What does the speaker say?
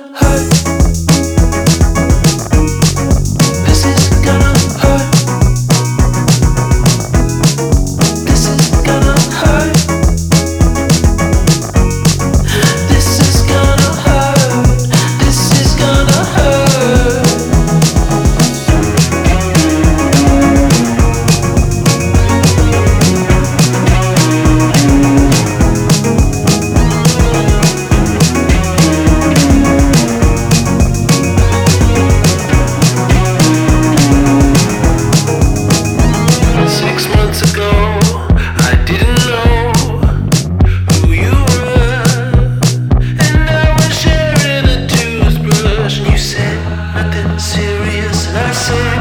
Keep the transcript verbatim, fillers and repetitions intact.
hurt. This is gonna hurt. This is gonna hurt. This is gonna hurt. This is gonna hurt. Six months ago, I didn't know who you were, and I was sharing a toothbrush, and you said nothing serious, and I said,